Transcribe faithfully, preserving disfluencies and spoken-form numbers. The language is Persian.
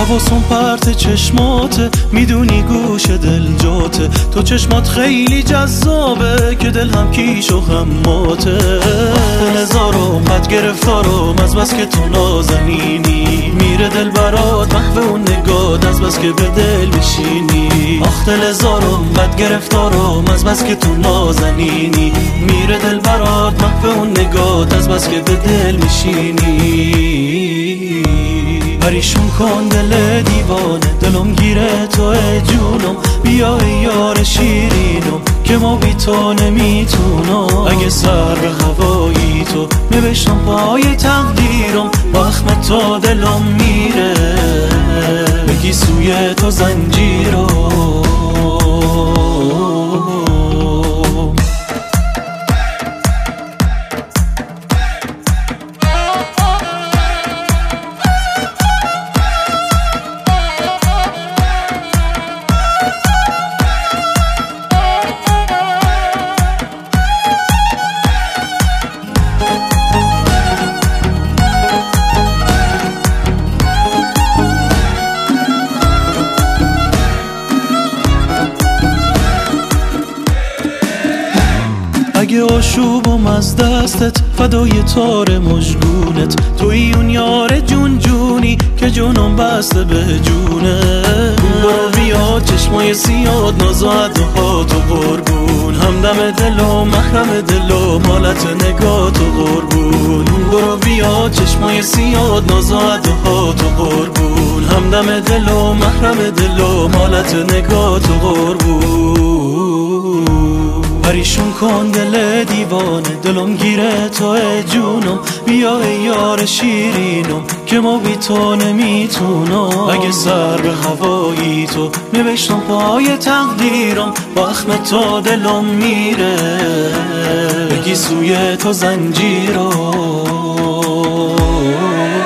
حواسم پرت چشماته، میدونی گوش دل جاته، تو چشمات خیلی جذابه که دل هم کیش و هم ماته. دل هزارم بد گرفتارم از بس که تو نازنینی، میره دل برات محو اون نگات از بس که به دل میشینی. آخ دل هزارم بد گرفتارم از بس که تو نازنینی، میره دل برات محو اون نگات از بس که به دل میشینی. پریشون کن دل دیوانه، دلم گیره توه جونم، بیا ای یار شیرینم که ما بی تو نمیتونم. اگه سر به هوایی تو نوشتم پای تقدیرم، با اخمت تا دلم میره بگی سوی تو زنجیرم. اگه آشوبم از دستت فدای تار مژگونت، توی اون یار جون جونی که جونم بسته به جونه. برو بیا چشمای سیاد نازاد ها تو قربون، همدم دل و محرم دل و مالت نگاه تو قربون. برو بیا چشمای سیاد نازاد ها تو قربون، همدم دل و محرم دل و مالت نگاه تو قربون. پریشون کن دل دیوانه، دلم گیره توه جونم، بیا ای یار شیرینم که ما بی تو نمیتونم. اگه سر به هوایی تو نوشتم پای تقدیرم، با اخمت تا دلم میره بگی سوی تو زنجیرم.